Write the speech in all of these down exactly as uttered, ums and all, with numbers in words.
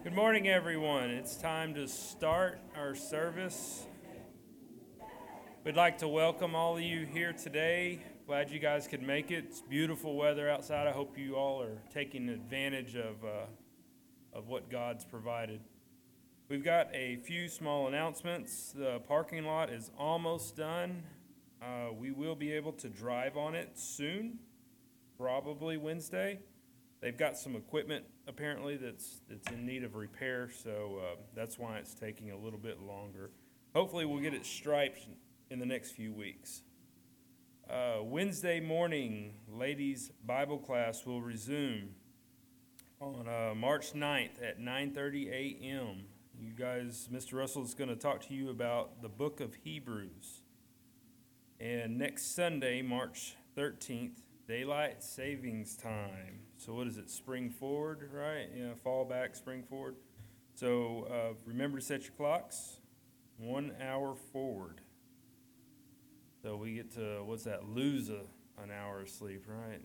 Good morning, everyone. It's time to start our service. We'd like to welcome all of you here today. Glad you guys could make it. It's beautiful weather outside. I hope you all are taking advantage of uh, of what God's provided. We've got a few small announcements. The parking lot is almost done. Uh, we will be able to drive on it soon, probably Wednesday. They've got some equipment apparently that's that's in need of repair, so uh, that's why it's taking a little bit longer. Hopefully we'll get it striped in the next few weeks. Uh, Wednesday morning, ladies' Bible class will resume on uh, March ninth at nine thirty a.m. You guys, Mister Russell is going to talk to you about the book of Hebrews. And next Sunday, March thirteenth, Daylight Savings Time. So what is it, spring forward, right? Yeah, fall back, spring forward. So uh, remember to set your clocks one hour forward. So we get to, what's that, lose a, an hour of sleep, right?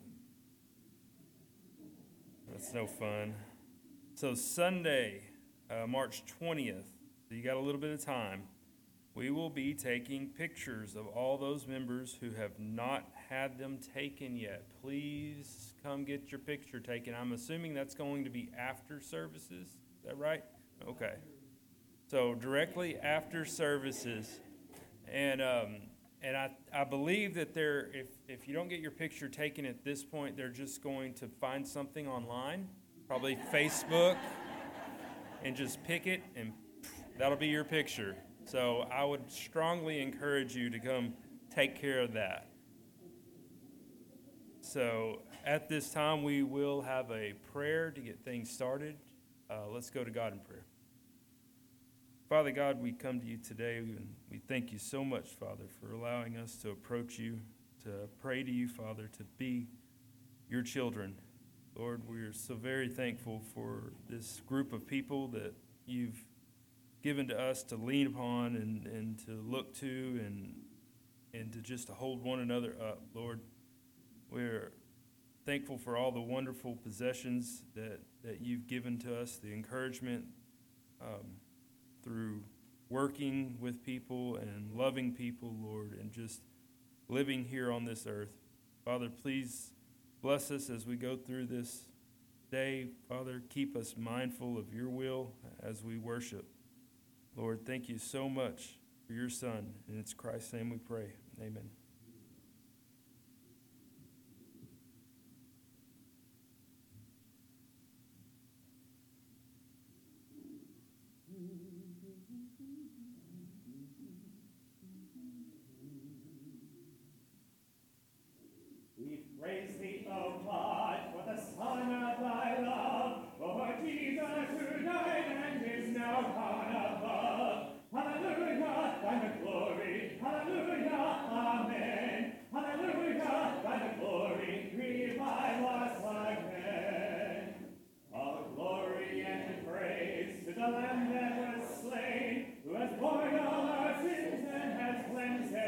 That's no fun. So Sunday, uh, March twentieth, so you got a little bit of time. We will be taking pictures of all those members who have not had them taken yet. Please come get your picture taken. I'm assuming that's going to be after services. Is that right? Okay. So directly after services. And um, and I, I believe that they're, if, if you don't get your picture taken at this point, they're just going to find something online, probably Facebook, and just pick it, and that'll be your picture. So I would strongly encourage you to come take care of that. So at this time, we will have a prayer to get things started. Uh, let's go to God in prayer. Father God, we come to you today, and we thank you so much, Father, for allowing us to approach you, to pray to you, Father, to be your children. Lord, we are so very thankful for this group of people that you've given to us to lean upon and, and to look to and and to just to hold one another up. Lord, we're thankful for all the wonderful possessions that, that you've given to us, the encouragement um, through working with people and loving people, Lord, and just living here on this earth. Father, please bless us as we go through this day. Father, keep us mindful of your will as we worship. Lord, thank you so much for your Son. And it's Christ's name we pray. Amen. We praise thee, O God, for the Son of thy love, for Jesus who died and is now gone above. Hallelujah, thine the glory. Hallelujah, amen. Hallelujah, thine the glory. Revive us again. All glory and praise to the Lamb that was slain, who has borne all our sins and has cleansed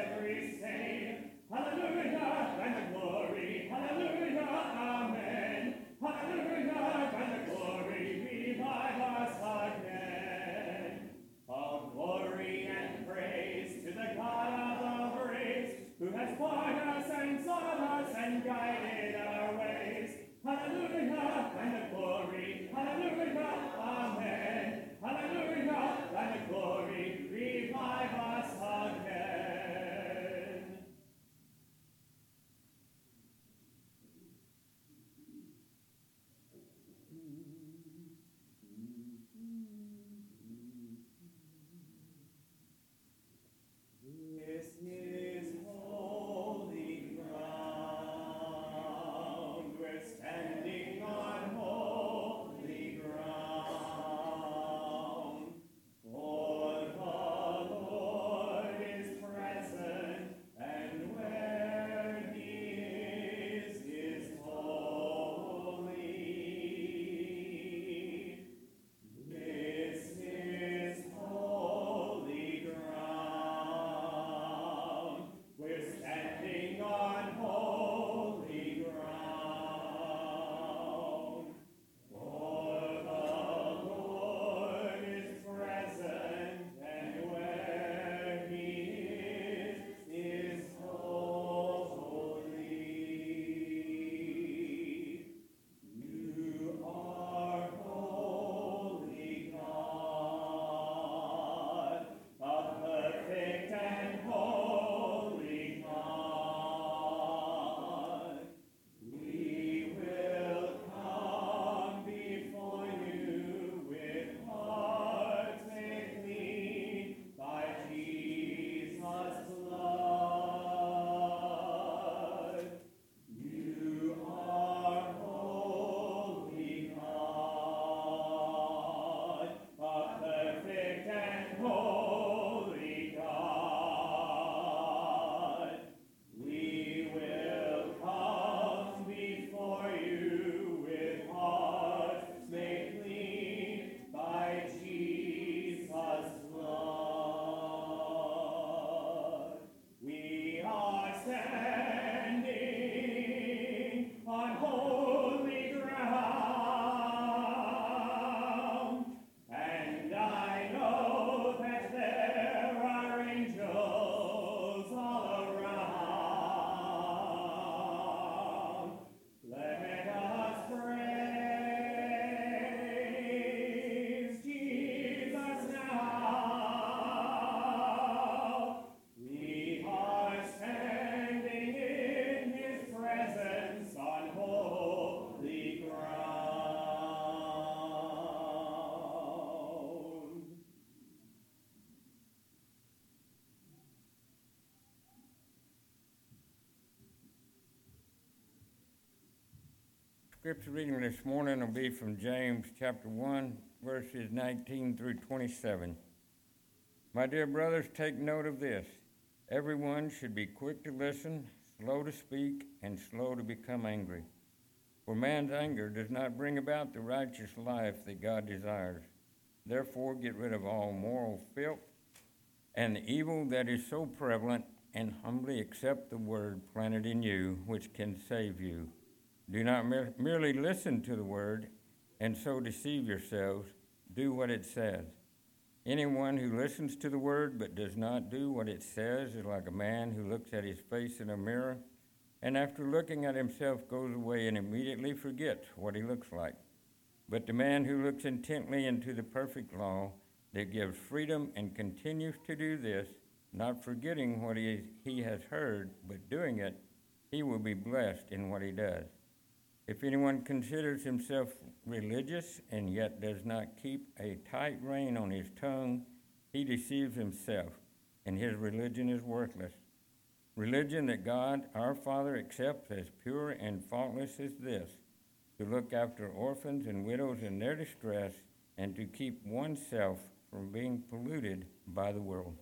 scripture reading this morning will be from James chapter one, verses nineteen through twenty-seven. My dear brothers, take note of this. Everyone should be quick to listen, slow to speak, and slow to become angry. For man's anger does not bring about the righteous life that God desires. Therefore, get rid of all moral filth and the evil that is so prevalent, and humbly accept the word planted in you, which can save you. Do not mer- merely listen to the word and so deceive yourselves. Do what it says. Anyone who listens to the word but does not do what it says is like a man who looks at his face in a mirror, and after looking at himself goes away and immediately forgets what he looks like. But the man who looks intently into the perfect law that gives freedom and continues to do this, not forgetting what he, he has heard, but doing it, he will be blessed in what he does. If anyone considers himself religious and yet does not keep a tight rein on his tongue, he deceives himself, and his religion is worthless. Religion that God, our Father, accepts as pure and faultless is this: to look after orphans and widows in their distress, and to keep oneself from being polluted by the world.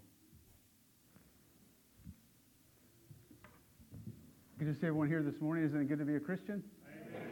Good to see everyone here this morning. Isn't it good to be a Christian? Amen.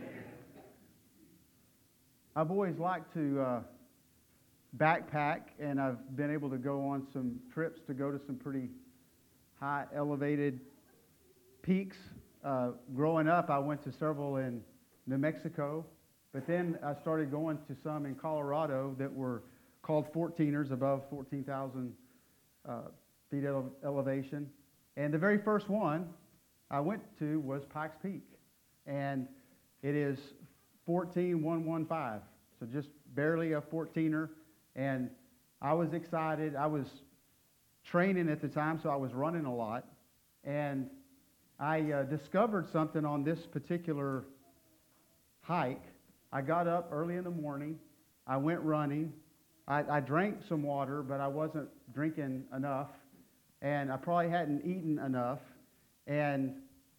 I've always liked to uh, backpack, and I've been able to go on some trips to go to some pretty high elevated peaks. Uh, growing up, I went to several in New Mexico, but then I started going to some in Colorado that were called fourteeners, above fourteen thousand uh, feet ele- elevation. And the very first one I went to was Pikes Peak, and it is fourteen thousand one hundred fifteen, so just barely a fourteener, and I was excited. I was training at the time, so I was running a lot, and I uh, discovered something on this particular hike. I got up early in the morning, I went running, I, I drank some water, but I wasn't drinking enough, and I probably hadn't eaten enough, and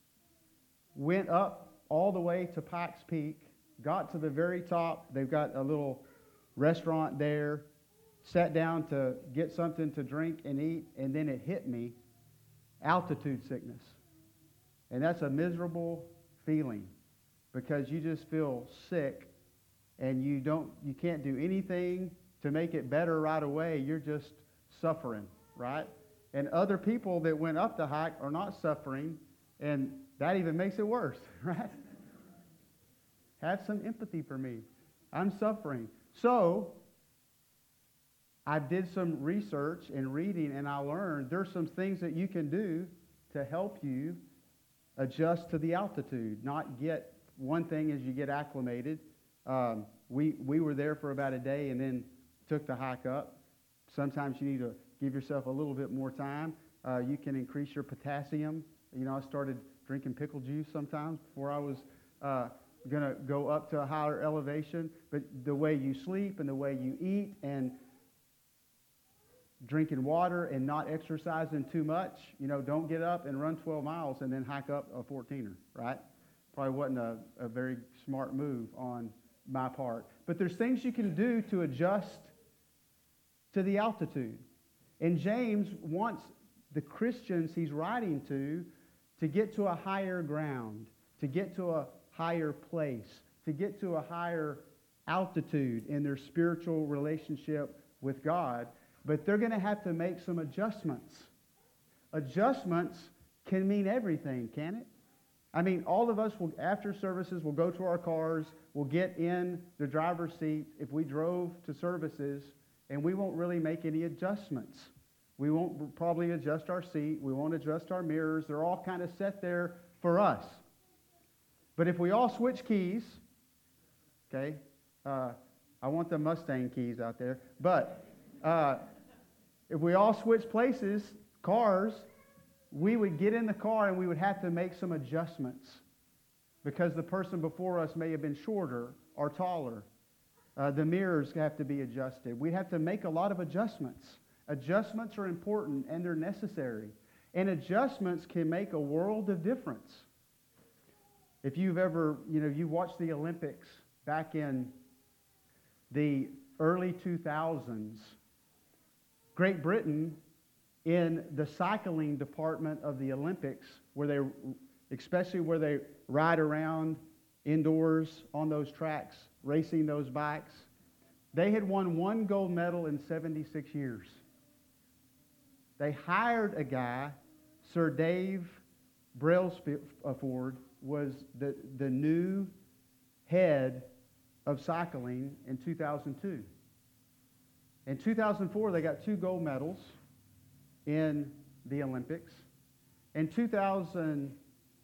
went up all the way to Pikes Peak, got to the very top. They've got a little restaurant there, sat down to get something to drink and eat, and then it hit me, altitude sickness. And that's a miserable feeling because you just feel sick and you don't, you can't do anything to make it better right away. You're just suffering, right? And other people that went up the hike are not suffering, and that even makes it worse, right? Have some empathy for me. I'm suffering. So I did some research and reading, and I learned there's some things that you can do to help you adjust to the altitude, not get one thing as you get acclimated. Um, we, we were there for about a day and then took the hike up. Sometimes you need to give yourself a little bit more time. Uh, you can increase your potassium. You know, I started drinking pickle juice sometimes before I was uh, going to go up to a higher elevation. But the way you sleep and the way you eat and drinking water and not exercising too much, you know, don't get up and run twelve miles and then hike up a fourteener, right? Probably wasn't a, a very smart move on my part. But there's things you can do to adjust to the altitude. And James wants the Christians he's writing to to get to a higher ground, to get to a higher place, to get to a higher altitude in their spiritual relationship with God. But they're going to have to make some adjustments. Adjustments can mean everything, can it? I mean, all of us, will, after services, will go to our cars, we'll get in the driver's seat if we drove to services, and we won't really make any adjustments. We won't probably adjust our seat. We won't adjust our mirrors. They're all kind of set there for us. But if we all switch keys, okay, uh, I want the Mustang keys out there, but uh, if we all switch places, cars, we would get in the car and we would have to make some adjustments because the person before us may have been shorter or taller. Uh, the mirrors have to be adjusted. We have to make a lot of adjustments. Adjustments are important and they're necessary. And adjustments can make a world of difference. If you've ever, you know, you watched the Olympics back in the early two thousands, Great Britain, in the cycling department of the Olympics, where they, especially where they ride around indoors on those tracks, racing those bikes, they had won one gold medal in seventy-six years. They hired a guy, Sir Dave Brailsford, was the, the new head of cycling in two thousand two. In two thousand four, they got two gold medals in the Olympics. In two thousand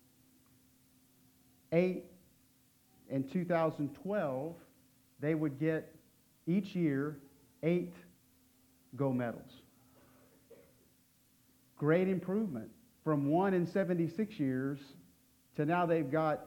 eight and two thousand twelve, they would get each year eight gold medals. Great improvement from one in seventy-six years to now they've got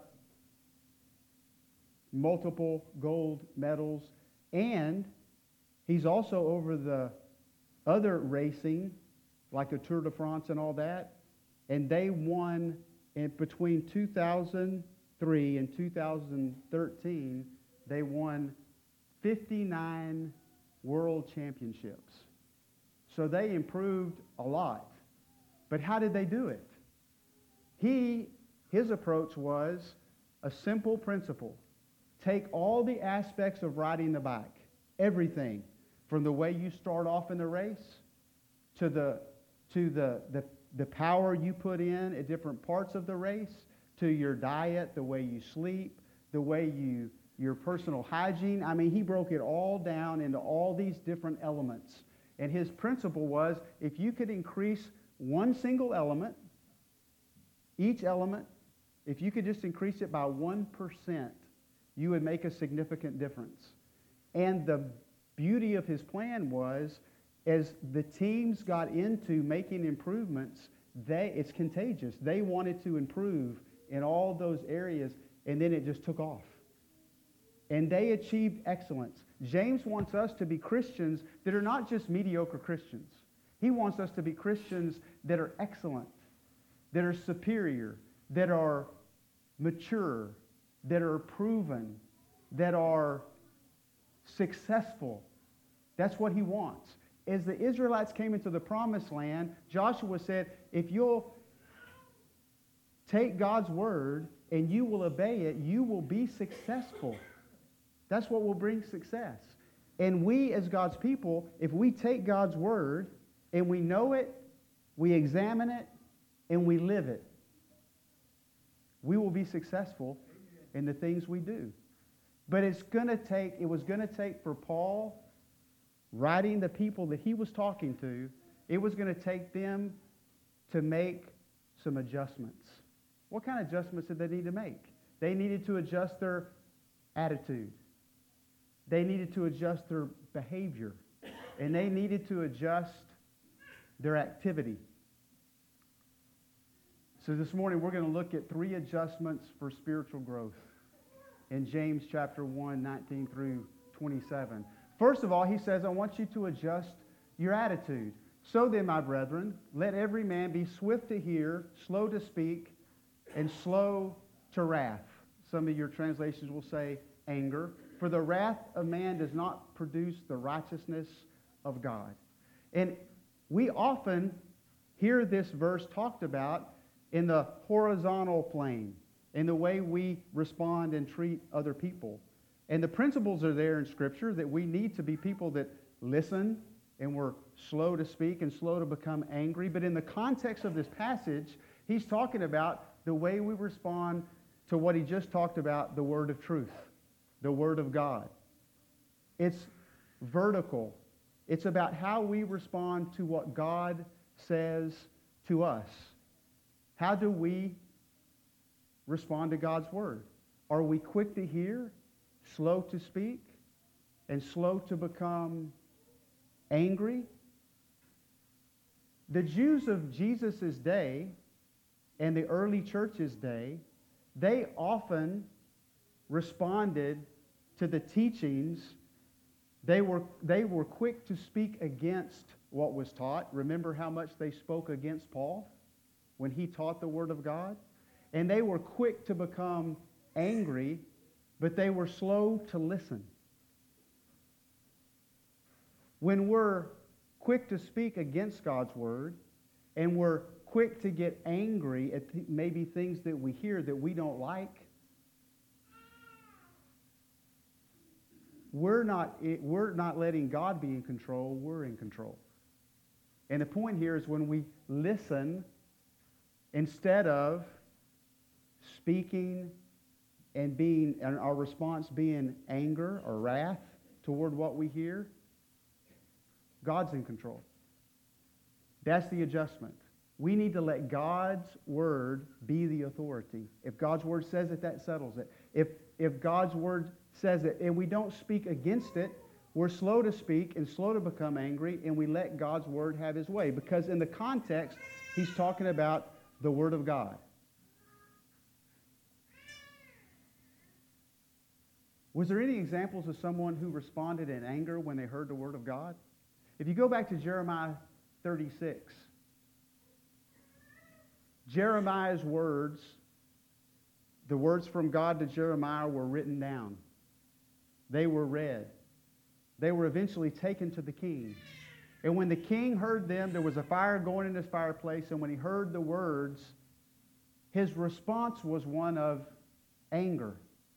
multiple gold medals. And he's also over the other racing, like the Tour de France and all that. And they won in between two thousand three and two thousand thirteen, they won fifty-nine world championships. So they improved a lot. But how did they do it? He, his approach was a simple principle. Take all the aspects of riding the bike, everything, from the way you start off in the race to the to the, the, the power you put in at different parts of the race, to your diet, the way you sleep, the way you, your personal hygiene. I mean, he broke it all down into all these different elements. And his principle was, if you could increase one single element, each element, if you could just increase it by one percent, you would make a significant difference. And the beauty of his plan was, as the teams got into making improvements, they, it's contagious. They wanted to improve in all those areas, and then it just took off. And they achieved excellence. James wants us to be Christians that are not just mediocre Christians. He wants us to be Christians that are excellent, that are superior, that are mature, that are proven, that are successful. That's what he wants. As the Israelites came into the promised land, Joshua said, if you'll take God's word and you will obey it, you will be successful. That's what will bring success. And we as God's people, if we take God's word and we know it, we examine it, and we live it, we will be successful in the things we do. But it's going to take, it was going to take for Paul, writing the people that he was talking to, it was going to take them to make some adjustments. What kind of adjustments did they need to make? They needed to adjust their attitude. They needed to adjust their behavior. And they needed to adjust their activity. So this morning we're going to look at three adjustments for spiritual growth in James chapter one, nineteen through twenty-seven. First of all, he says, I want you to adjust your attitude. So then, my brethren, let every man be swift to hear, slow to speak, and slow to wrath. Some of your translations will say anger. For the wrath of man does not produce the righteousness of God. And we often hear this verse talked about in the horizontal plane, in the way we respond and treat other people. And the principles are there in Scripture that we need to be people that listen and we're slow to speak and slow to become angry. But in the context of this passage, he's talking about the way we respond to what he just talked about, the word of truth, the word of God. It's vertical. It's about how we respond to what God says to us. How do we respond to God's word? Are we quick to hear, slow to speak, and slow to become angry? The Jews of Jesus' day and the early church's day, they often responded to the teachings. They were, they were quick to speak against what was taught. Remember how much they spoke against Paul when he taught the Word of God? And they were quick to become angry, but they were slow to listen. When we're quick to speak against God's word, and we're quick to get angry at th- maybe things that we hear that we don't like, we're not, it, we're not letting God be in control, we're in control. And the point here is when we listen, instead of speaking and being, and our response being anger or wrath toward what we hear, God's in control. That's the adjustment. We need to let God's word be the authority. If God's word says it, that settles it. If, if God's word says it and we don't speak against it, we're slow to speak and slow to become angry, and we let God's word have his way. Because in the context, he's talking about the word of God. Was there any examples of someone who responded in anger when they heard the word of God? If you go back to Jeremiah thirty-six, Jeremiah's words, the words from God to Jeremiah were written down. They were read. They were eventually taken to the king. And when the king heard them, there was a fire going in his fireplace, and when he heard the words, his response was one of anger.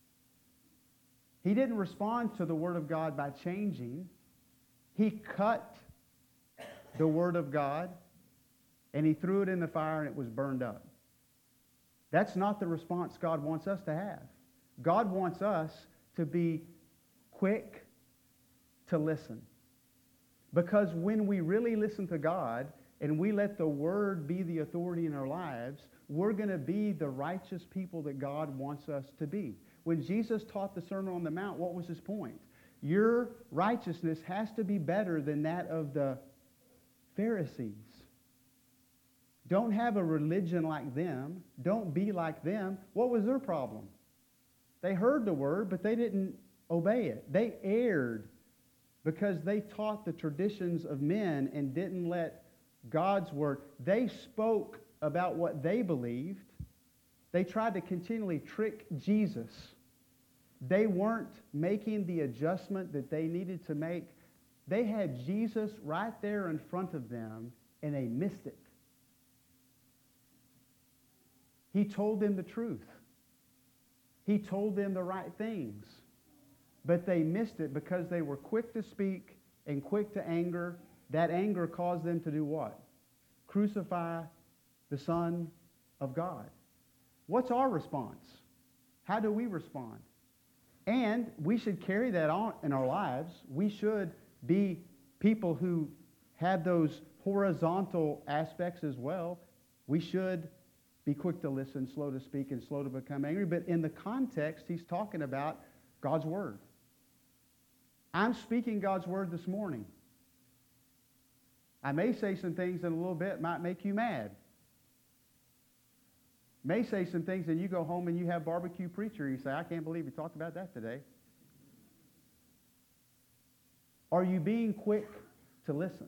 He didn't respond to the word of God by changing. He cut the word of God, and he threw it in the fire, and it was burned up. That's not the response God wants us to have. God wants us to be quick to listen. Because when we really listen to God and we let the Word be the authority in our lives, we're going to be the righteous people that God wants us to be. When Jesus taught the Sermon on the Mount, what was his point? Your righteousness has to be better than that of the Pharisees. Don't have a religion like them. Don't be like them. What was their problem? They heard the Word, but they didn't obey it. They erred because they taught the traditions of men and didn't let God's word. They spoke about what they believed. They tried to continually trick Jesus. They weren't making the adjustment that they needed to make. They had Jesus right there in front of them, and they missed it. He told them the truth. He told them the right things. But they missed it because they were quick to speak and quick to anger. That anger caused them to do what? Crucify the Son of God. What's our response? How do we respond? And we should carry that on in our lives. We should be people who have those horizontal aspects as well. We should be quick to listen, slow to speak, and slow to become angry. But in the context, he's talking about God's Word. I'm speaking God's Word this morning. I may say some things in a little bit might make you mad. May say some things and you go home and you have barbecue preacher. You say, I can't believe you talked about that today. Are you being quick to listen?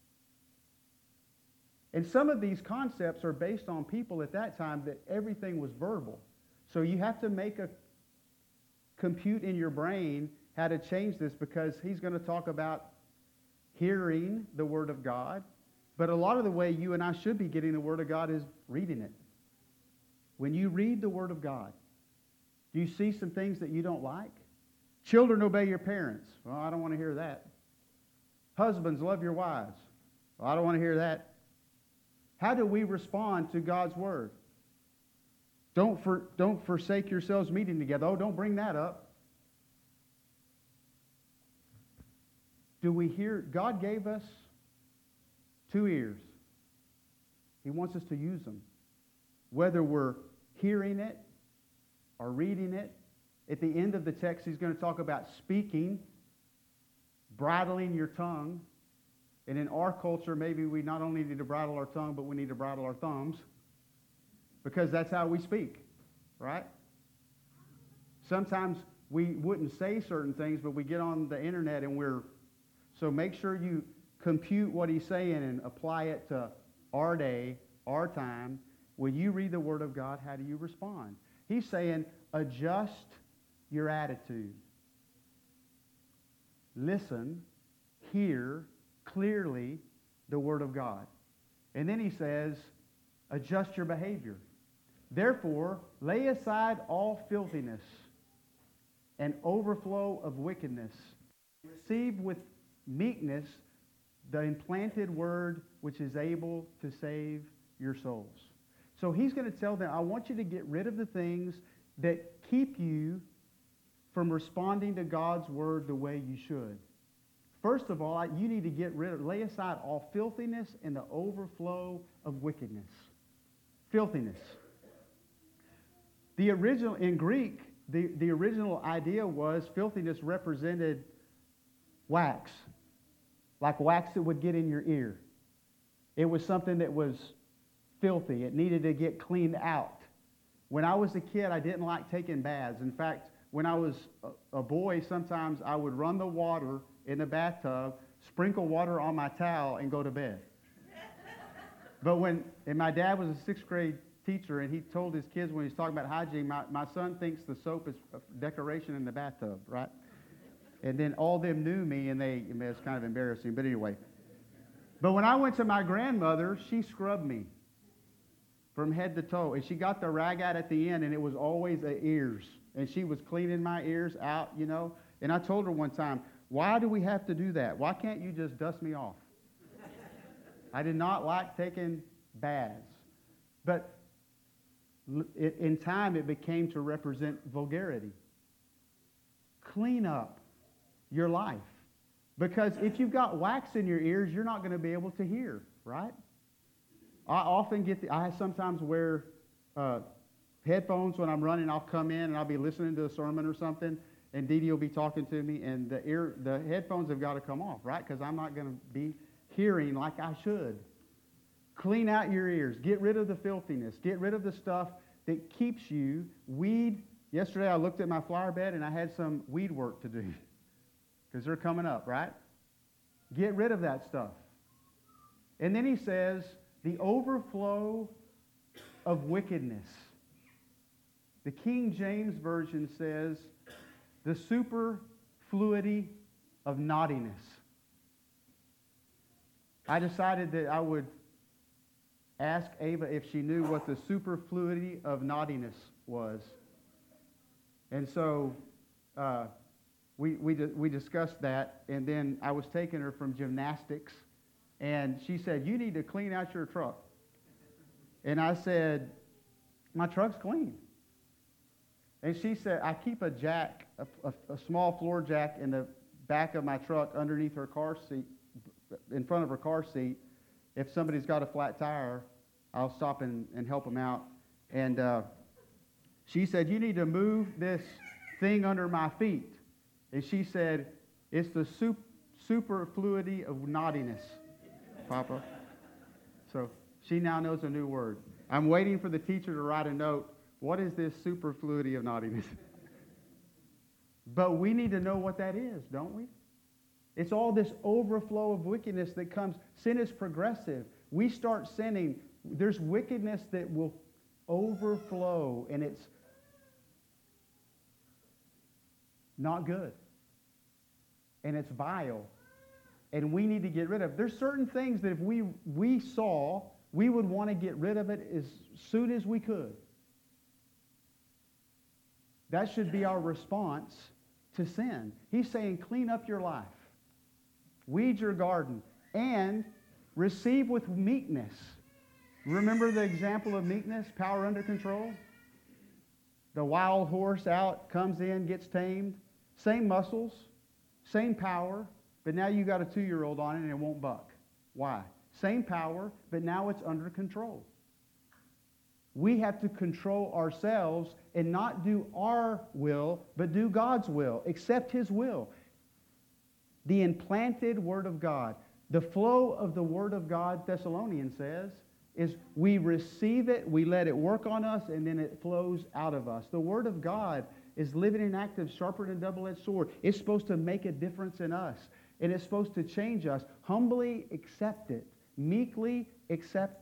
And some of these concepts are based on people at that time that everything was verbal. So you have to make a compute in your brain how to change this, because he's going to talk about hearing the Word of God. But a lot of the way you and I should be getting the Word of God is reading it. When you read the Word of God, do you see some things that you don't like? Children, obey your parents. Well, I don't want to hear that. Husbands, love your wives. Well, I don't want to hear that. How do we respond to God's Word? Don't, for, don't forsake yourselves meeting together. Oh, don't bring that up. Do we hear? God gave us two ears. He wants us to use them. Whether we're hearing it or reading it. At the end of the text, he's going to talk about speaking, bridling your tongue. And in our culture, maybe we not only need to bridle our tongue, but we need to bridle our thumbs. Because that's how we speak, right? Sometimes we wouldn't say certain things, but we get on the internet and we're... So make sure you compute what he's saying and apply it to our day, our time, When you read the Word of God, how do you respond? He's saying, adjust your attitude. Listen, hear clearly the Word of God. And then he says, adjust your behavior. Therefore, lay aside all filthiness and overflow of wickedness. Receive with meekness the implanted word which is able to save your souls. So he's going to tell them, I want you to get rid of the things that keep you from responding to God's word the way you should. First of all, you need to get rid of, lay aside all filthiness and the overflow of wickedness. Filthiness. The original, in Greek, the, the original idea was filthiness represented wax, like wax that would get in your ear. It was something that was filthy. It needed to get cleaned out. When I was a kid, I didn't like taking baths. In fact, when I was a, a boy, sometimes I would run the water in the bathtub, sprinkle water on my towel, and go to bed. But when, and my dad was a sixth grade teacher, and he told his kids when he was talking about hygiene, my, my son thinks the soap is a decoration in the bathtub, right? And then all them knew me, and they, I mean, it's kind of embarrassing, but anyway. But when I went to my grandmother, she scrubbed me from head to toe, and she got the rag out at the end, and it was always the ears, and she was cleaning my ears out, you know. And I told her one time, why do we have to do that? Why can't you just dust me off? I did not like taking baths. But in time, it became to represent vulgarity. Clean up your life. Because if you've got wax in your ears, you're not going to be able to hear, right? I often get the, I sometimes wear uh, headphones when I'm running. I'll come in and I'll be listening to a sermon or something, and Dee Dee will be talking to me, and the ear, the headphones have got to come off, right? Because I'm not going to be hearing like I should. Clean out your ears. Get rid of the filthiness. Get rid of the stuff that keeps you. Weed. Yesterday I looked at my flower bed and I had some weed work to do because they're coming up, right? Get rid of that stuff. And then he says, the overflow of wickedness. The King James Version says, the superfluity of naughtiness. I decided that I would ask Ava if she knew what the superfluity of naughtiness was. And so uh, we, we, we discussed that, and then I was taking her from gymnastics, and she said, you need to clean out your truck. And I said, my truck's clean. And she said, I keep a jack, a, a, a small floor jack in the back of my truck underneath her car seat, in front of her car seat. If somebody's got a flat tire, I'll stop and, and help them out. And uh, she said, you need to move this thing under my feet. And she said, it's the sup- superfluity of naughtiness, Papa. So she now knows a new word. I'm waiting for the teacher to write a note. What is this superfluity of naughtiness? But we need to know what that is, don't we? It's all this overflow of wickedness that comes. Sin is progressive. We start sinning. There's wickedness that will overflow, and it's not good. And it's vile. And we need to get rid of. There's certain things that if we, we saw, we would want to get rid of it as soon as we could. That should be our response to sin. He's saying, clean up your life. Weed your garden, and receive with meekness. Remember the example of meekness, power under control? The wild horse out, comes in, gets tamed. Same muscles, same power, but now you got a two-year-old on it and it won't buck. Why? Same power, but now it's under control. We have to control ourselves and not do our will, but do God's will. Accept His will. The implanted Word of God. The flow of the Word of God, Thessalonians says, is we receive it, we let it work on us, and then it flows out of us. The Word of God is living and active, sharper than a double-edged sword. It's supposed to make a difference in us, and it's supposed to change us. Humbly accept it. Meekly accept it.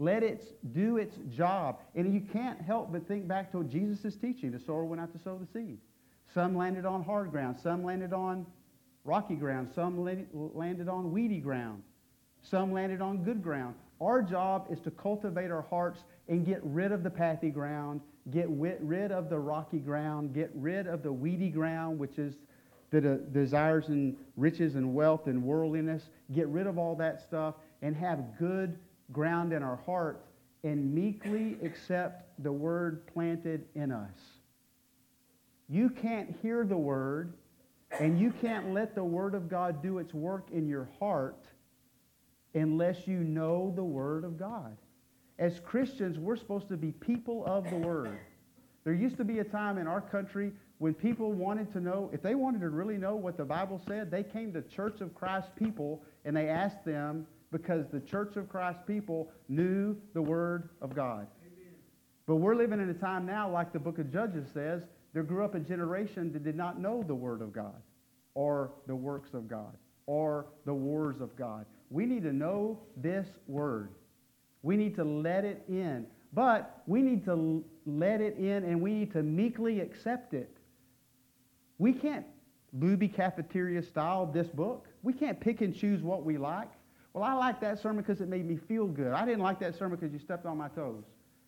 Let it do its job. And you can't help but think back to Jesus' teaching. The sower went out to sow the seed. Some landed on hard ground. Some landed on rocky ground. Some landed on weedy ground. Some landed on good ground. Our job is to cultivate our hearts and get rid of the pathy ground, get rid of the rocky ground, get rid of the weedy ground, which is the de- desires and riches and wealth and worldliness. Get rid of all that stuff and have good ground in our heart and meekly accept the word planted in us. You can't hear the word and you can't let the word of God do its work in your heart unless you know the word of God. As Christians, we're supposed to be people of the word. There used to be a time in our country when people wanted to know, if they wanted to really know what the Bible said, they came to Church of Christ people and they asked them, because the Church of Christ people knew the word of God. Amen. But we're living in a time now, like the book of Judges says, there grew up a generation that did not know the word of God or the works of God or the wars of God. We need to know this word. We need to let it in. But we need to let it in and we need to meekly accept it. We can't booby cafeteria style this book. We can't pick and choose what we like. Well, I like that sermon because it made me feel good. I didn't like that sermon because you stepped on my toes.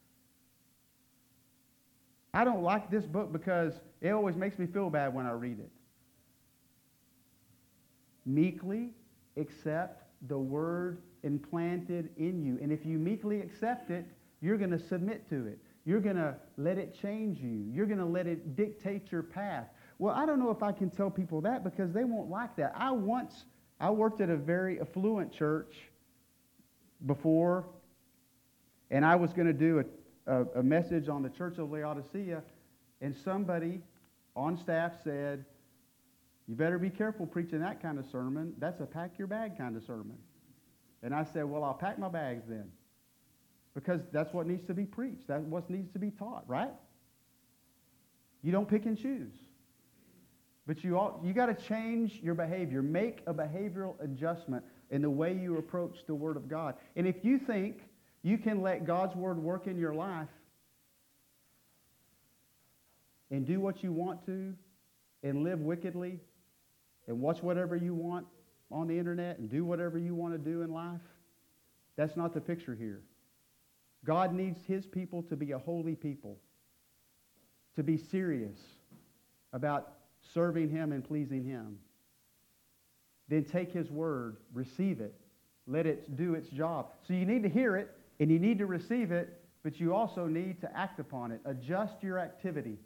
I don't like this book because it always makes me feel bad when I read it. Meekly accept the word implanted in you. And if you meekly accept it, you're going to submit to it. You're going to let it change you. You're going to let it dictate your path. Well, I don't know if I can tell people that because they won't like that. I once, I worked at a very affluent church before, and I was going to do a, a, a message on the Church of Laodicea, and somebody on staff said, "You better be careful preaching that kind of sermon. That's a pack your bag kind of sermon." And I said, "Well, I'll pack my bags then." Because that's what needs to be preached. That's what needs to be taught, right? You don't pick and choose. But you all, you got to change your behavior. Make a behavioral adjustment in the way you approach the Word of God. And if you think you can let God's Word work in your life and do what you want to and live wickedly and watch whatever you want on the internet and do whatever you want to do in life, that's not the picture here. God needs His people to be a holy people, to be serious about serving Him and pleasing Him. Then take His word, receive it, let it do its job. So you need to hear it, and you need to receive it, but you also need to act upon it. Adjust your activity.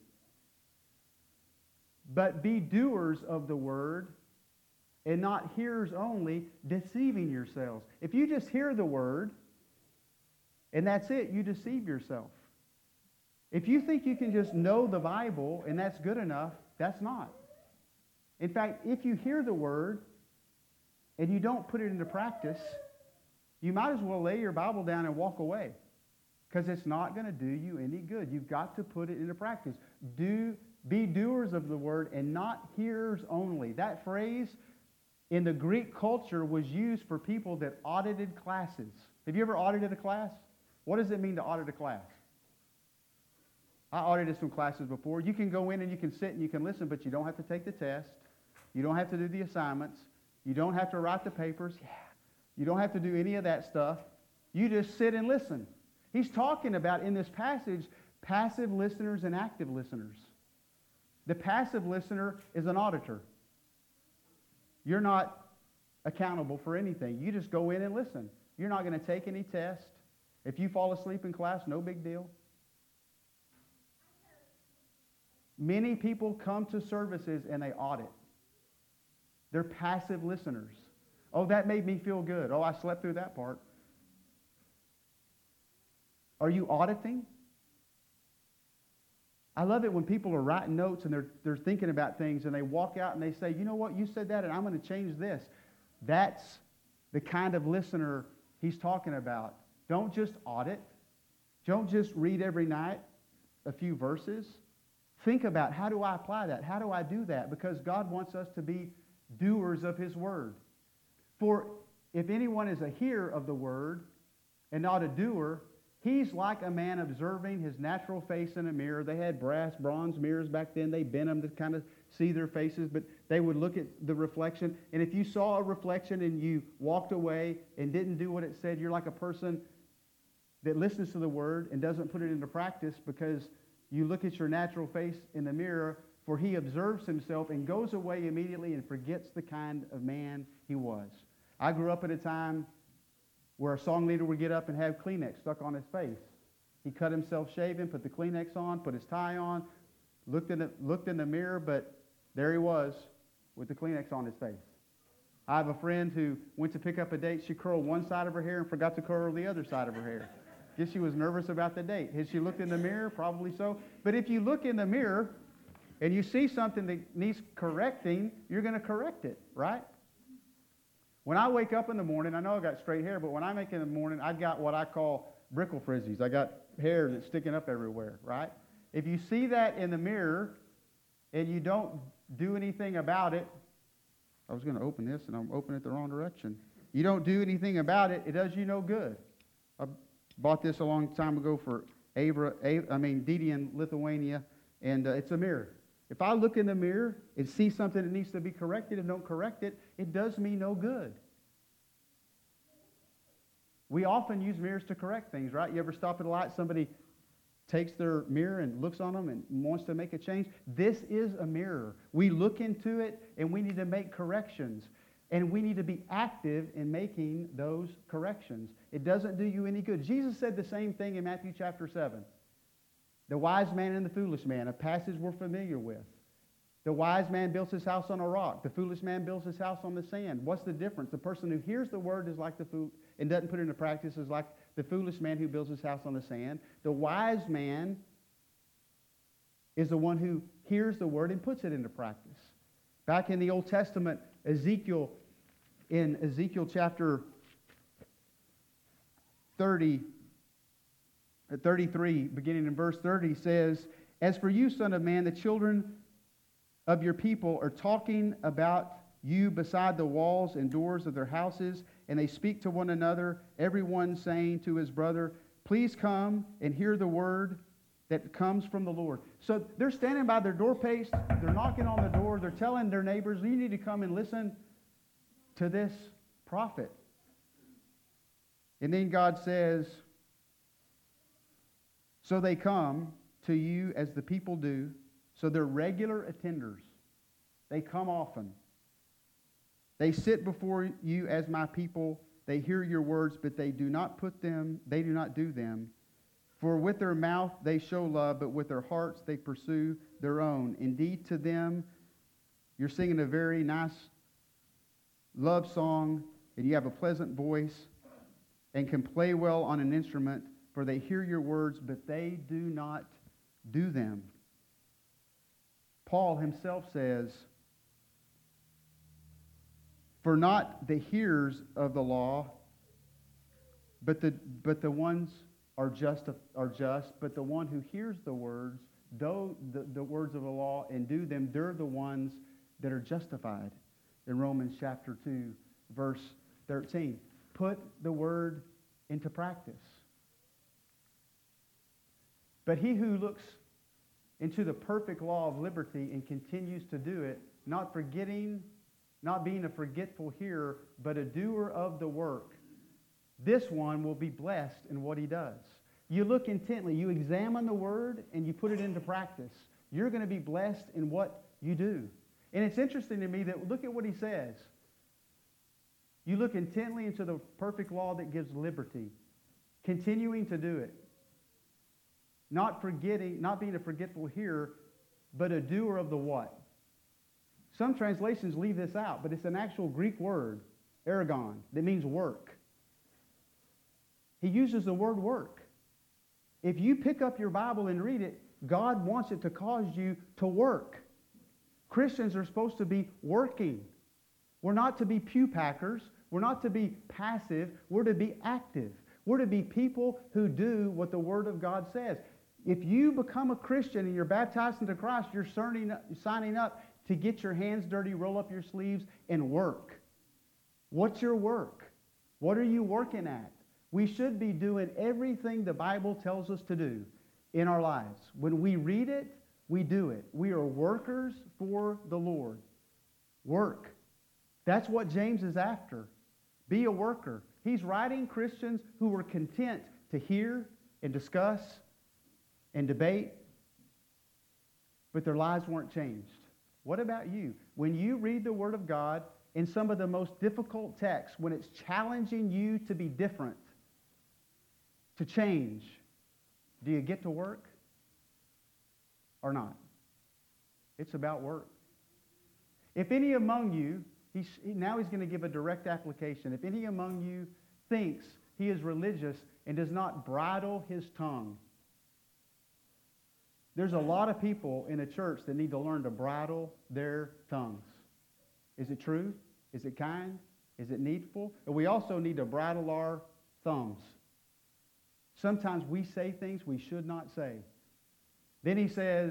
But be doers of the word and not hearers only, deceiving yourselves. If you just hear the word and that's it, you deceive yourself. If you think you can just know the Bible and that's good enough, that's not. In fact, if you hear the word and you don't put it into practice, you might as well lay your Bible down and walk away, because it's not going to do you any good. You've got to put it into practice. Do be doers of the word and not hearers only. That phrase in the Greek culture was used for people that audited classes. Have you ever audited a class? What does it mean to audit a class? I audited some classes before. You can go in and you can sit and you can listen, but you don't have to take the test. You don't have to do the assignments. You don't have to write the papers. Yeah. You don't have to do any of that stuff. You just sit and listen. He's talking about, in this passage, passive listeners and active listeners. The passive listener is an auditor. You're not accountable for anything. You just go in and listen. You're not going to take any test. If you fall asleep in class, no big deal. Many people come to services and they audit. They're passive listeners. Oh, that made me feel good. Oh, I slept through that part. Are you auditing? I love it when people are writing notes and they're, they're thinking about things and they walk out and they say, "You know what, you said that and I'm going to change this." That's the kind of listener he's talking about. Don't just audit. Don't just read every night a few verses. Think about, how do I apply that? How do I do that? Because God wants us to be doers of His word. For if anyone is a hearer of the word and not a doer, he's like a man observing his natural face in a mirror. They had brass, bronze mirrors back then. They bent them to kind of see their faces, but they would look at the reflection. And if you saw a reflection and you walked away and didn't do what it said, you're like a person that listens to the word and doesn't put it into practice, because you look at your natural face in the mirror, for he observes himself and goes away immediately and forgets the kind of man he was. I grew up at a time where a song leader would get up and have Kleenex stuck on his face. He cut himself shaving, put the Kleenex on, put his tie on, looked in the, looked in the mirror, but there he was with the Kleenex on his face. I have a friend who went to pick up a date. She curled one side of her hair and forgot to curl the other side of her hair. Guess she was nervous about the date. Had she looked in the mirror? Probably so. But if you look in the mirror and you see something that needs correcting, you're going to correct it, right? When I wake up in the morning, I know I got straight hair, but when I make in the morning, I got what I call brickle frizzies. I got hair that's sticking up everywhere, right? If you see that in the mirror and you don't do anything about it, I was going to open this and I'm opening it the wrong direction. You don't do anything about it, it does you no good. I bought this a long time ago for Avra, I mean Didi in Lithuania, and uh, it's a mirror. If I look in the mirror and see something that needs to be corrected and don't correct it, it does me no good. We often use mirrors to correct things, right? You ever stop at a light, somebody takes their mirror and looks on them and wants to make a change? This is a mirror. We look into it and we need to make corrections. And we need to be active in making those corrections. It doesn't do you any good. Jesus said the same thing in Matthew chapter seven. The wise man and the foolish man, a passage we're familiar with. The wise man builds his house on a rock. The foolish man builds his house on the sand. What's the difference? The person who hears the word is like the fool and doesn't put it into practice is like the foolish man who builds his house on the sand. The wise man is the one who hears the word and puts it into practice. Back in the Old Testament, Ezekiel, in Ezekiel chapter thirty, thirty-three, beginning in verse thirty, says, "As for you, son of man, the children of your people are talking about you beside the walls and doors of their houses, and they speak to one another, everyone saying to his brother, 'Please come and hear the word that comes from the Lord.'" So they're standing by their doorpost, they're knocking on the door, they're telling their neighbors, "You need to come and listen to this prophet." And then God says, "So they come to you as the people do." So they're regular attenders. They come often. "They sit before you as my people. They hear your words, but they do not put them, they do not do them. For with their mouth they show love, but with their hearts they pursue their own. Indeed, to them you're singing a very nice love song, and you have a pleasant voice and can play well on an instrument, for they hear your words, but they do not do them." Paul himself says, "For not the hearers of the law, but the but the ones are just are just, but the one who hears the words, do the, the words of the law and do them, they're the ones that are justified." In Romans chapter two, verse thirteen. Put the word into practice. "But he who looks into the perfect law of liberty and continues to do it, not forgetting, not being a forgetful hearer, but a doer of the work, this one will be blessed in what he does." You look intently, you examine the word, and you put it into practice. You're going to be blessed in what you do. And it's interesting to me that, look at what he says. You look intently into the perfect law that gives liberty, continuing to do it. Not forgetting, not being a forgetful hearer, but a doer of the what? Some translations leave this out, but it's an actual Greek word, ergon, that means work. He uses the word work. If you pick up your Bible and read it, God wants it to cause you to work. Christians are supposed to be working. We're not to be pew packers. We're not to be passive. We're to be active. We're to be people who do what the Word of God says. If you become a Christian and you're baptized into Christ, you're signing up to get your hands dirty, roll up your sleeves, and work. What's your work? What are you working at? We should be doing everything the Bible tells us to do in our lives. When we read it, we do it. We are workers for the Lord. Work. That's what James is after. Be a worker. He's writing Christians who were content to hear and discuss and debate, but their lives weren't changed. What about you? When you read the Word of God in some of the most difficult texts, when it's challenging you to be different, to change, do you get to work or not? It's about work. If any among you, he's, now he's going to give a direct application. If any among you thinks he is religious and does not bridle his tongue, there's a lot of people in a church that need to learn to bridle their tongues. Is it true? Is it kind? Is it needful? And we also need to bridle our thumbs. Sometimes we say things we should not say. Then he says,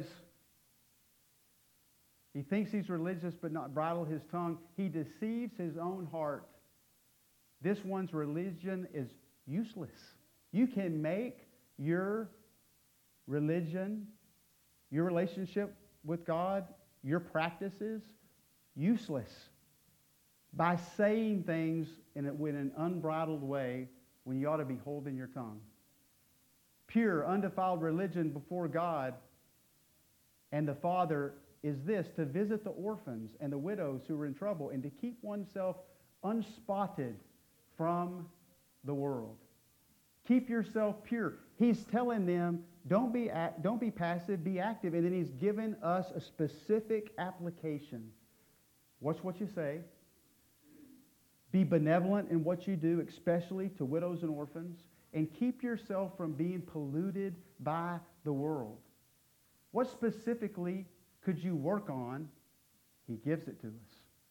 he thinks he's religious but not bridle his tongue. He deceives his own heart. This one's religion is useless. You can make your religion, your relationship with God, your practices useless by saying things in, a, in an unbridled way when you ought to be holding your tongue. Pure, undefiled religion before God and the Father is this: to visit the orphans and the widows who are in trouble and to keep oneself unspotted from the world. Keep yourself pure. He's telling them, don't be, act, don't be passive, be active. And then he's given us a specific application. Watch what you say. Be benevolent in what you do, especially to widows and orphans. And keep yourself from being polluted by the world. What specifically could you work on? He gives it to us.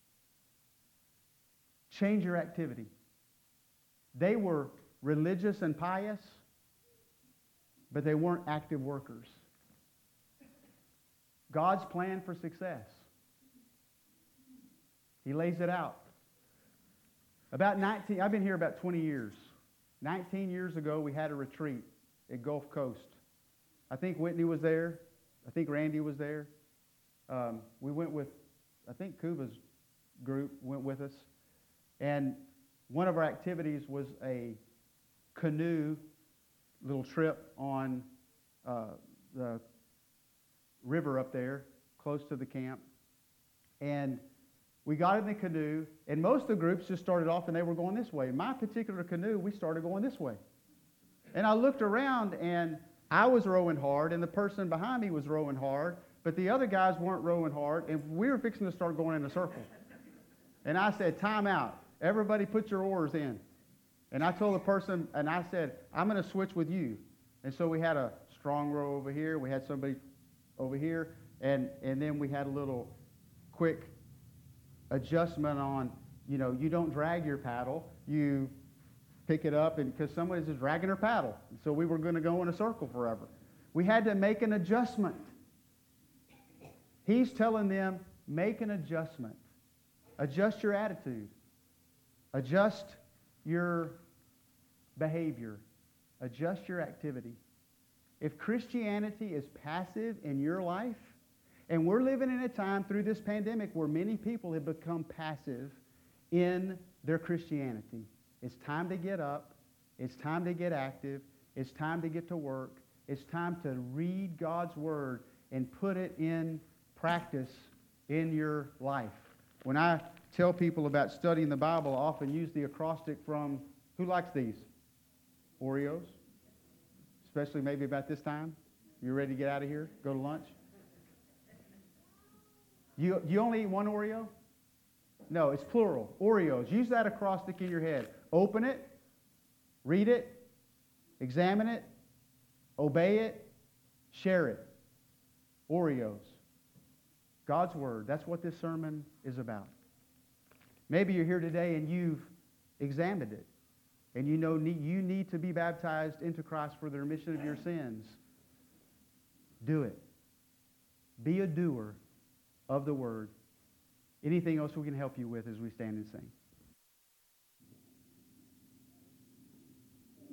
Change your activity. They were religious and pious, but they weren't active workers. God's plan for success. He lays it out. About nineteen, I've been here about twenty years. nineteen years ago, we had a retreat at Gulf Coast. I think Whitney was there. I think Randy was there. Um, we went with, I think Kuba's group went with us. And one of our activities was a canoe little trip on uh, the river up there, close to the camp. And we got in the canoe, and most of the groups just started off and they were going this way. In my particular canoe, we started going this way. And I looked around, and I was rowing hard, and the person behind me was rowing hard, but the other guys weren't rowing hard, and we were fixing to start going in a circle. And I said, time out. Everybody put your oars in. And I told the person, and I said, I'm going to switch with you. And so we had a strong row over here. We had somebody over here. And, and then we had a little quick adjustment on, you know, you don't drag your paddle. You pick it up, and because somebody's just dragging her paddle. So we were going to go in a circle forever. We had to make an adjustment. He's telling them, make an adjustment. Adjust your attitude. Adjust your behavior. Adjust your activity. If Christianity is passive in your life, and we're living in a time through this pandemic where many people have become passive in their Christianity. It's time to get up. It's time to get active. It's time to get to work. It's time to read God's Word and put it in practice in your life. When I tell people about studying the Bible, I often use the acrostic from, who likes these? Oreos? Especially maybe about this time. You ready to get out of here? Go to lunch? You, you only eat one Oreo? No, it's plural. Oreos. Use that acrostic in your head. Open it, read it, examine it, obey it, share it. Oreos. God's Word. That's what this sermon is about. Maybe you're here today and you've examined it, and you know you need to be baptized into Christ for the remission of your sins. Do it. Be a doer of the Word. Anything else we can help you with as we stand and sing?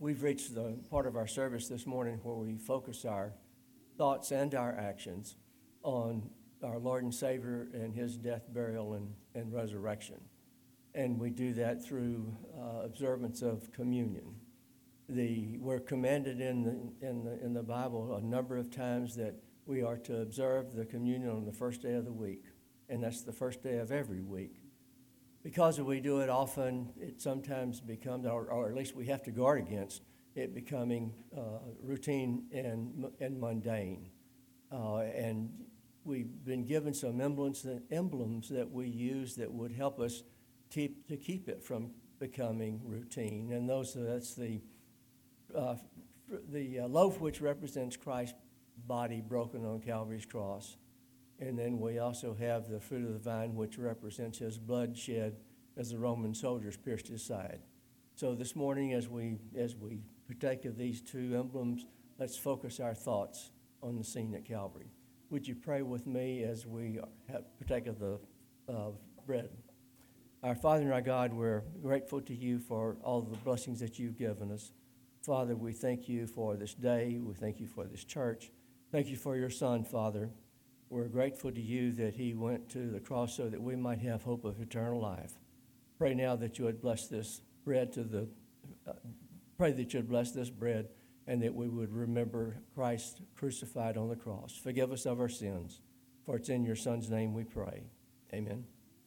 we've reached the part of our service this morning where we focus our thoughts and our actions on our Lord and Savior and his death, burial, and, and resurrection. And we do that through uh, observance of communion. The, we're commanded in the, in, the, in the Bible a number of times that we are to observe the communion on the first day of the week, and that's the first day of every week. Because we do it often, it sometimes becomes, or, or at least we have to guard against it becoming uh, routine and, and mundane. Uh, and we've been given some emblems that, emblems that we use that would help us keep, to keep it from becoming routine. And those, that's the, uh, the uh, loaf, which represents Christ's body broken on Calvary's cross. And then we also have the fruit of the vine, which represents his blood shed as the Roman soldiers pierced his side. So this morning, as we as we partake of these two emblems, let's focus our thoughts on the scene at Calvary. Would you pray with me as we have, partake of the uh, bread? Our Father and our God, we're grateful to you for all the blessings that you've given us. Father, we thank you for this day. We thank you for this church. Thank you for your Son, Father. We're grateful to you that he went to the cross so that we might have hope of eternal life. Pray now that you would bless this bread to the, uh, pray that you would bless this bread and that we would remember Christ crucified on the cross. Forgive us of our sins, for it's in your Son's name we pray. Amen.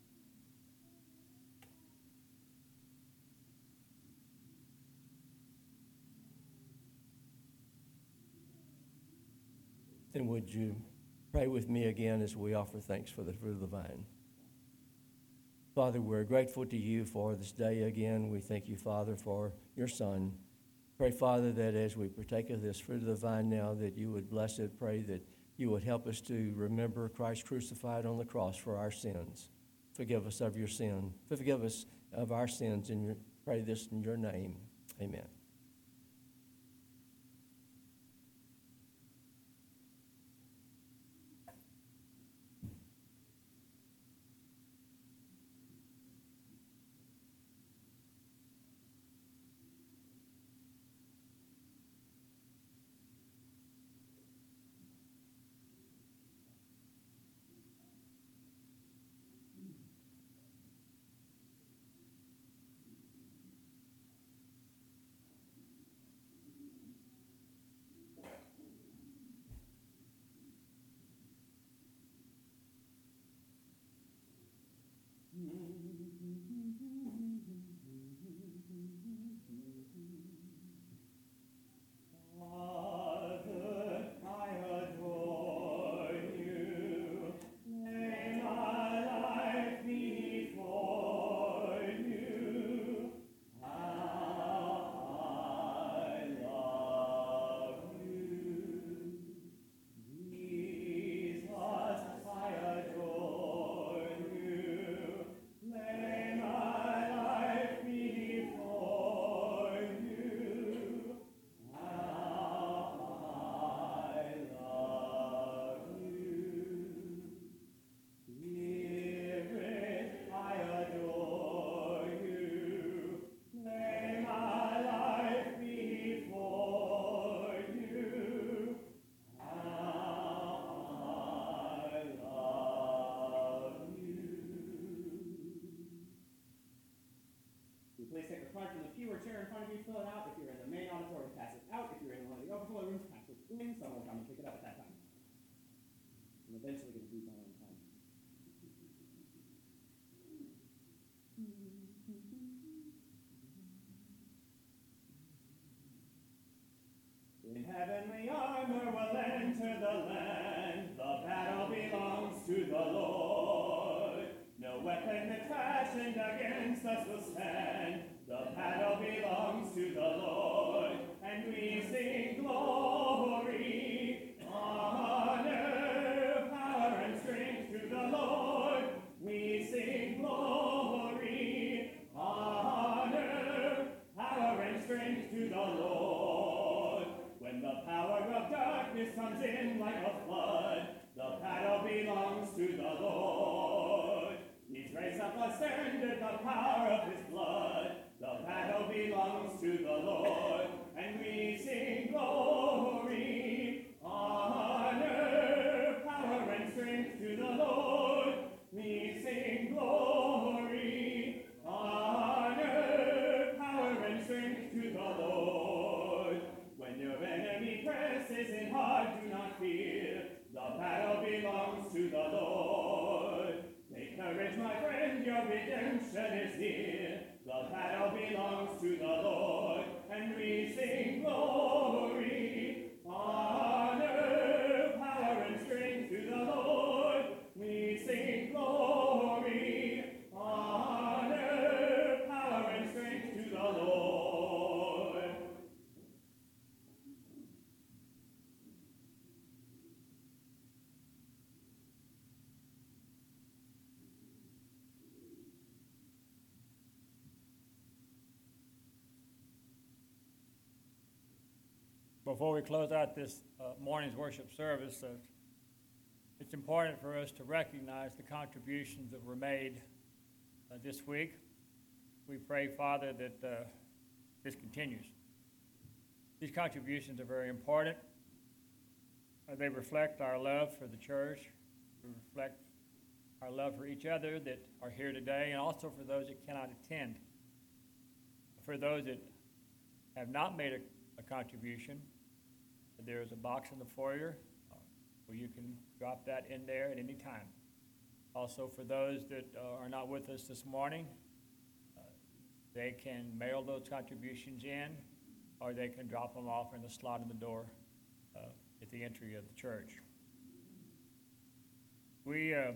Then would you pray with me again as we offer thanks for the fruit of the vine. Father, we're grateful to you for this day again. We thank you, Father, for your Son. Pray, Father, that as we partake of this fruit of the vine now, that you would bless it. Pray that you would help us to remember Christ crucified on the cross for our sins. Forgive us of your sin. Forgive us of our sins, and pray this in your name. Amen. Please take a card from the pew or chair in front of you, fill it out. If you're in the main auditorium, pass it out. If you're in one of the overflow rooms, pass it in. Someone will come and pick it up at that time. And eventually get to do my own time. In heavenly armor we'll enter the land. The battle belongs to the Lord. No weapon that's fashioned against us will stand. The battle belongs to the Lord, and we sing glory, honor, power, and strength to the Lord. We sing glory, honor, power, and strength to the Lord. When the power of darkness comes in like a flood, the battle belongs to the Lord. He's raised up a standard, the power of his blood. season is here. The battle belongs to the Lord, and we sing glory, honor, power, and strength to the Lord. We sing glory, honor, power, and strength to the Lord. Before we close out this uh, morning's worship service, uh, it's important for us to recognize the contributions that were made uh, this week. We pray, Father, that uh, this continues. These contributions are very important. Uh, they reflect our love for the church. They reflect our love for each other that are here today, and also for those that cannot attend. For those that have not made a, a contribution, there is a box in the foyer uh, where you can drop that in there at any time. Also, for those that uh, are not with us this morning, uh, they can mail those contributions in, or they can drop them off in the slot in the door uh, at the entry of the church. We uh,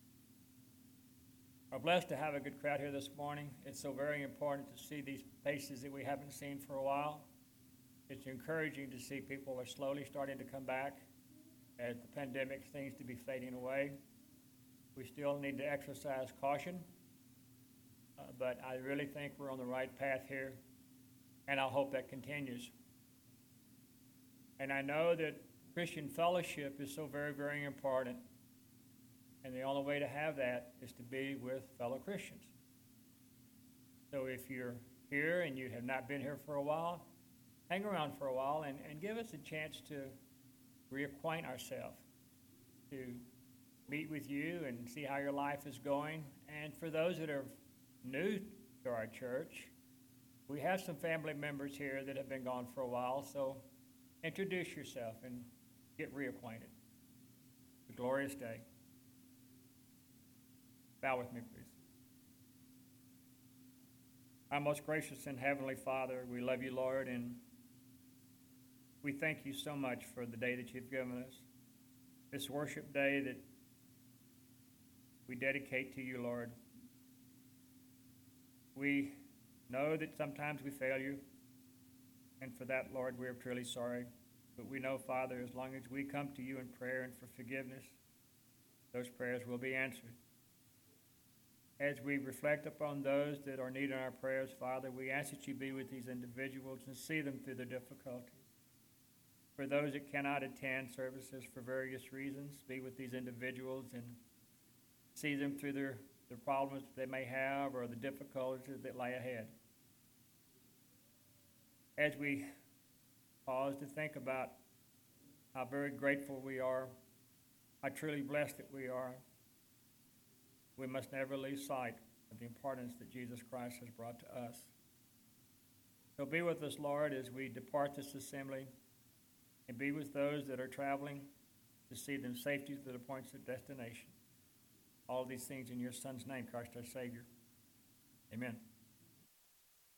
are blessed to have a good crowd here this morning. It's so very important to see these faces that we haven't seen for a while. It's encouraging to see people are slowly starting to come back as the pandemic seems to be fading away. We still need to exercise caution, uh, but I really think we're on the right path here, and I hope that continues. And I know that Christian fellowship is so very, very important, and the only way to have that is to be with fellow Christians. So if you're here and you have not been here for a while, hang around for a while and, and give us a chance to reacquaint ourselves, to meet with you and see how your life is going. And for those that are new to our church, we have some family members here that have been gone for a while, so introduce yourself and get reacquainted. It's a glorious day. Bow with me, please. Our most gracious and heavenly Father, we love you, Lord, and we thank you so much for the day that you've given us, this worship day that we dedicate to you, Lord. We know that sometimes we fail you, and for that, Lord, we are truly sorry. But we know, Father, as long as we come to you in prayer and for forgiveness, those prayers will be answered. As we reflect upon those that are needing our prayers, Father, we ask that you be with these individuals and see them through their difficulties. For those that cannot attend services for various reasons, be with these individuals and see them through their, their problems that they may have or the difficulties that lie ahead. As we pause to think about how very grateful we are, how truly blessed that we are, we must never lose sight of the importance that Jesus Christ has brought to us. So be with us, Lord, as we depart this assembly, and be with those that are traveling to see them safely to the points of destination. All these things in your Son's name, Christ our Savior. Amen.